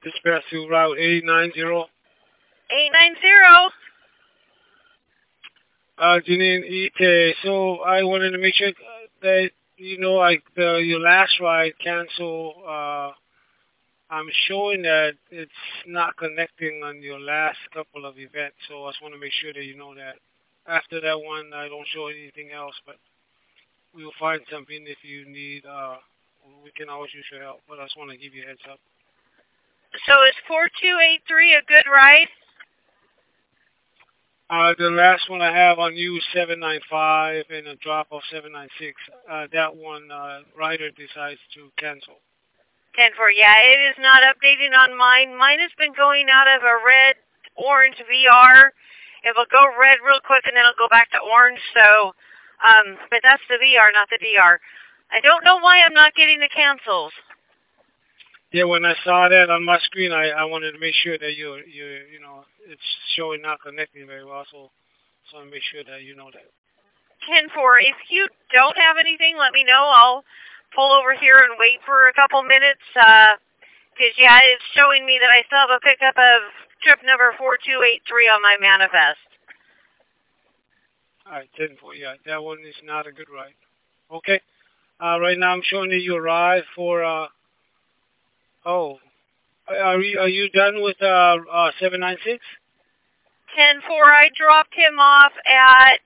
Dispatch to Route 890. 890. Janine Ite. So I wanted to make sure that like your last ride cancel. I'm showing that it's not connecting on your last couple of events. So I just want to make sure that you know that. After that one, I don't show anything else, but we'll find something if you need. We can always use your help, but I just want to give you a heads up. So is 4283 a good ride? The last one I have on you is 795 and a drop of 796. That one, rider decides to cancel. 10-4. Yeah, it is not updating on mine. Mine has been going out of a red, orange VR. It will go red real quick and then it'll go back to orange. So, but that's the VR, not the DR. I don't know why I'm not getting the cancels. Yeah, when I saw that on my screen, I wanted to make sure that it's showing not connecting very well. So I make sure that you know that. 10-4. If you don't have anything, let me know. I'll pull over here and wait for a couple minutes. Because, yeah, it's showing me that I still have a pickup of trip number 4283 on my manifest. All right, 10-4. Yeah, that one is not a good ride. Okay. Right now I'm showing that you arrived for. Oh, are you done with 796? 10-4. I dropped him off at.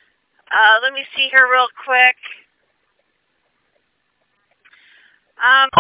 Let me see here real quick.